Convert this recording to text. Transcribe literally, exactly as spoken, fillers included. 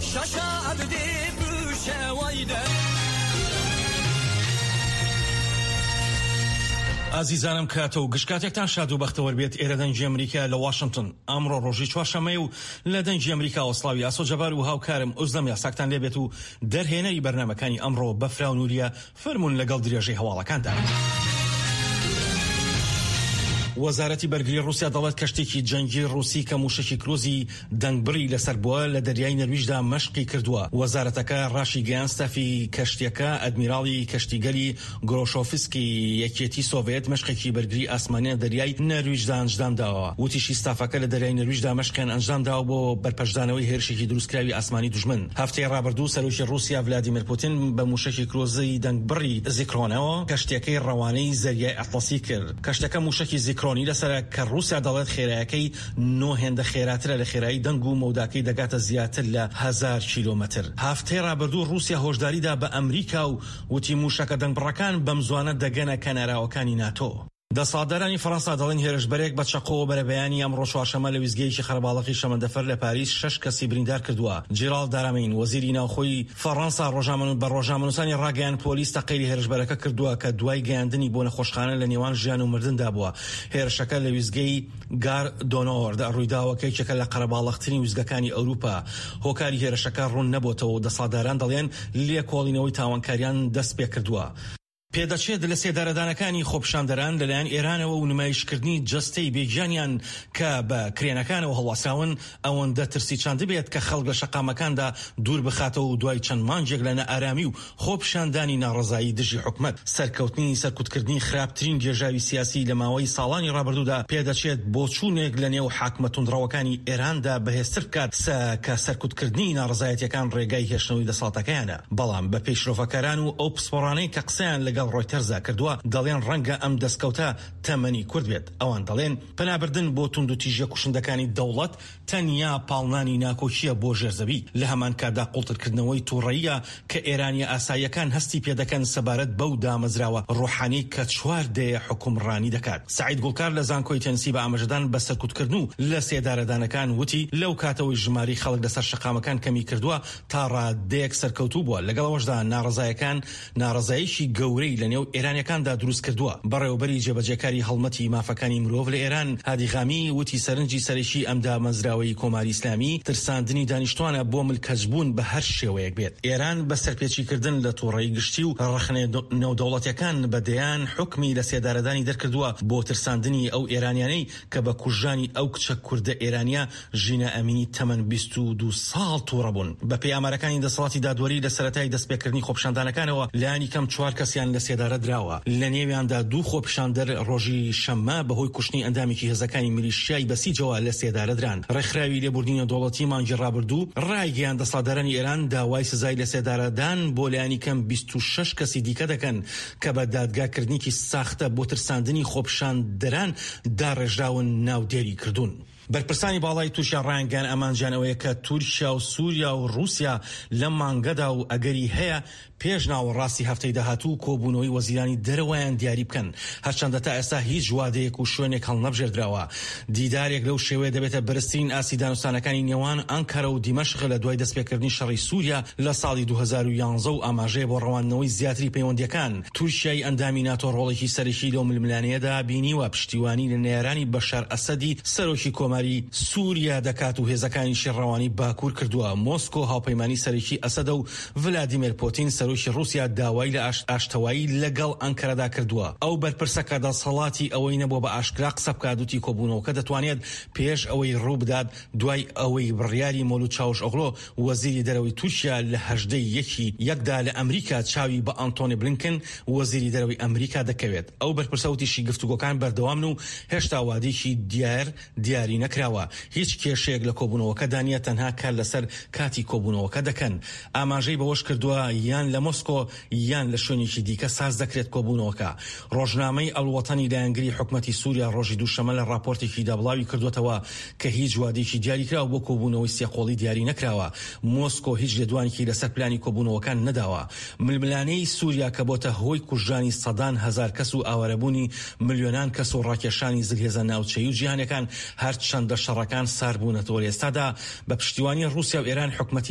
ئازیزانم کاتە و گشتکاتێکتان شاد و بەختەوەر بێت. ئێرە دەنگی ئەمریکا لە واشنگتن ئەمڕۆ ڕۆژی چوارشەممەیە و لە دەنگی ئەمریکا وەسڵاوی ئاسۆ جەبار و هاوکارم ئوزدەم یاساکتان لێبێت و دەرهێنەری بەرنامەکانی ئەمڕۆ بەفرا و نوریە فەرمون لەگەڵ درێژەی هەواڵەکاندا. وەزارەتی بەرگری رووسیا دەڵێت کەشتێکی جەنگی ڕووسی کە موشکی کروزی دەنگبڕی لەسەر بووە لە دەریای نەرویجدا مەشقی کردووە. وەزارەتەکە ڕاشی گەیان ستافی کەشتیەکە ئەدمیراڵی کەشتیگەلی گۆرۆشۆفسکی یەکێتی سۆڤێت مەشقێکی بەرگری ئاسمانیە دەریای نەرویجدا ئەنجام داوە. وتیشی ستافەکە لە دەریای نەرویجدا مەشقیان ئەنجام داوە بۆ بەرپەشدانەوەی هێرشێکی دروستکراوی ئاسمانی دوژمن. هەفتەی ڕابردوو سەرۆکی رووسیا ڤلادیمیر پوتین بە موشکی کروزی دەنگبڕی زیکرۆنەوە کەشتیەکەی ڕەوانەی زەریای ئەتڵەسی کرد. کەشتەکە موشکی زیکرۆنی لەسەر کە رووسیا دەڵێت خێرایەکەی نۆ هێندە خێراترە لە خێرایی دەنگ و مەوداکەی دەگاتە زیاتر لە هەزار کیلۆمەتر. هەفتەی ڕابردوو رووسیا هۆشداریدا بە ئەمریکا و وتی موشەکە دەنگبڕەکان بەم زوانە دەگەنە کەناراوەکانی ناتۆ. دەسەڵاتدارانی فەڕەنسا دەڵێن هێرشبەرێک بە چەقۆ بەرەبەیانی ئەمڕۆ چوارشەممە لە ویزگەیەکی خەرەباڵغی شەمەندەفەر لە پاریس شەش کەسی بریندار کردووە. جیرال دارامین وەزیری ناوخۆی فەڕەنسا ڕۆژنامە بە ڕۆژنامەنووسانی ڕاگەیان پۆلیس تەقەیری هێرشبەرەکە کردووە کە دوای گەیاندنی بۆ نەخۆشخانە لە نێوان ژیان و مردندا بووە. هێرشەکە لە ویزگەی گار دۆنۆرد ڕوویداوەکەیەکە لە قەرەباڵغترین ویزگەکانی ئەوروپا. هۆکاری هێرشەکە ڕوون نەبووتەوە و دەسەڵاتداران دەڵێن لێکۆڵینەوەی تاوانکاریان دەست پێ کردووە. پێدەچێت لە سێدارەدانەکانی خۆپیشاندەران لەلایەن ئێرانەوە و نمایشکردنی جەستەی بێگیانیان کە بە کرێنەکانەوە هەڵواساون ئەوەندە ترسیچان دەبێت کە خەڵک لە شەقامەکاندا دوور بخاتەوە و دوای چەند مانجێک لە نەئارامی و خۆپیشاندانی ناڕەزایی دژی حکومەت سەرکەوتنی سەرکوتکردنی خراپترین گێژاوی سیاسی لە ماوەی ساڵانی ڕابردوودا پێدەچێت بۆچوونێک لە نێو حاکمە توندڕەوەکانی ئێراندا بەهێزتر بکات کە سەرکوتکردنی ناڕەزایەتیەکان ڕێگای هێشتنەوەی دەسەڵاتەکەیانە. بەڵام بە پێشرۆڤەکاران و ئەو پسپۆڕانەی کە قسەیان لەگەڵ ڕۆیتەرزا کردووە دەڵێن ڕەنگە ئەم دەستکەوتە تەمەنی کورد بێت. ئەوان دەڵێن پەنابردن بۆ تونند و تیژە کوشندەکانی دەوڵەت تەنیا پاڵنانی ناکۆچیە بۆ ژێرزەوی. لە هەمان کادا قوڵترکردنەوەی تووڕەییە کە ئێرانی ئاساییەکان هەستی پێدەکەن سەبارەت بەو دامەزراوە ڕوحانی کە چوار دەیە حکومڕانی دەکات. سعید گوڵکار لە زانکۆی تەنسی بە ئاماژەدان بە سەرکوتکردن و لە سێدارەدانەکان وتی لەو کاتەوەی ژماری خەڵک لەسەر شەقامەکان کەمی کردووە تا ڕادەیەک سەرکەوتوو بووە. لەگەڵەوەشدا ناڕەزایەکان ناڕەزاییشی گەورەی لە نێو ئێرانیەکاندا دروست کردووە. بەڕێوەبەری جێبەجێکاری هەڵمەتی مافەکانی مرۆڤ لە ئێران هادی غامی وتی سەرنجی سەرەکی ئەم دامەزراوەی کۆماری ئیسلامی ترساندنی دانیشتوانە بۆ ملکەجبوون بە هەر شێوەیەک بێت. ئێران بە سەرپێچیکردن لە تووڕەیی گشتی و ڕەخنە نێودەوڵەتیەکان بەدەیان حکمی لە سێدارەدانی دەرکردووە بۆ ترساندنی ئەو ئێرانیانەی کە بە کوژانی ئەو کچە کوردە ئێرانیا ژینە ئەمینی تەمەن بیست و دوو ساڵ تووڕە بوون. بە پێی ئامارەکانی دەسەڵاتی دادوەری لە سەرەتای دەستپێکردنی خۆپیشاندانەکانەوە لایەنی کەم چوار کەسیان لە سێدارە دراوە. لە نێویاندا دوو خۆپیشاندەر ڕۆژی شەممە بەهۆی کوشتنی ئەندامێکی هێزەکانی میلیشیای بەسیجەوە لە سێدارە دران. ڕێکخراوی لێبوردنی دەوڵەتی مانگی ڕابردوو ڕایگەیان دەسەڵاتدارانی ئێران داوای سزای لە سێدارەدان بۆ لایەنی کەم بیست و شەش کەسی دیکە دەکەن کە بە دادگاکردنیکی ساختە بۆ ترساندنی خۆپیشاندەران داڕێژراون ناودێری کردوون. بەرپرسانی باڵای تورکیا ڕایانگەیان ئەمانجانەوەیە کە تورکیا و سووریا و رووسیا لە مانگەدا و ئەگەری هەیە پێش ناوەڕاستی هەفتەی داهاتوو کۆبوونەوەی وەزیرانی دەرەوەیان دیاری بکەن. هەرچەندە تا ئێستا هیچ وادەیەک و شوێنێک هەڵنەبژێردراوە. دیدارێک لەو شێوەیە دەبێتە بەرزترین ئاسی دانوستانەکانی نێوان ئەنکەرە و دیمەشق لە دوای دەستپێکردنی شەڕی سووریا لە ساڵی دوو هەزار و یانزە و ئاماژەیە بۆ ڕەوانەوەی زیاتری پەیوەندیەکان. تورکیای ئەندامی ناتۆ ڕۆڵێکی سەرەکی لەو ململانەیەدا بینیوە پشتیوانی لە نێرانی بەشار ئەسەدی سەرۆکی کۆماری سووریا دەکات و هێزەکانی شێڕەوانی باکوور کردووە. مۆسکۆ هاوپەیمانی سەرەکی ئەسەدە و ڤلادیمیر پوتین سەرۆکی رووسیا داوای لە ئاشتەوایی لەگەڵ ئەنکەرەدا کردووە. ئەو بەرپرسەکە دەسەڵاتی ئەوەی نەبووە بە ئاشکرا قسە بکات وتی کۆبوونەوەکە دەتوانێت پێش ئەوەی ڕوو بدات دوای ئەوەی بڕیاری مۆلود چاوشئۆغلۆ وەزیری دەرەوەی تورکیا لە هەژدەی یەکی یەکدا لە ئەمریکا چاوی بە ئەنتۆنی بلینکن وەزیری دەرەوەی ئەمریکا دەکەوێت. ئەو بەرپرسەوتیشی گفتوگۆکان بەردەوامن و هێشتا وادێکی دیار دیاری نەکراوە. هیچ کێشەیەک لە کۆبوونەوەکەدا نیە، تەنها کار لەسەر کاتی کۆبوونەوەکە دەکەن. ئاماژەی بەوەش کردووە یان لە مۆسکۆ یان لە شوێنێکی دیکە ساز دەکرێت کۆبوونەوەکە. ڕۆژنامەی ئەڵوەتەنی لایەنگری حکومەتی سووریا ڕۆژی دووشەمە لە راپۆرتێکی دابڵاوی کردوێتەوە کە هیچ وادێکی دیاریکراوە بۆ کۆبوونەوەی سێقۆڵی دیاری نەکراوە. مۆسکۆ هیچ لێدوانێکی لەسەر پلانی کۆبوونەوەکان نەداوە. ململانەی سووریا کە بۆتە هۆی کوژانی سەدان هەزار کەس و ئاوارەبوونی ملیۆنان کەس و ڕاکێشانی زلهێزە ناوچەیی و جیهانەکان هەرچەندە شەڕەکان سار بوونەتەوە ئێستادا بە پشتیوانی رووسیا و ئێران حکومەتی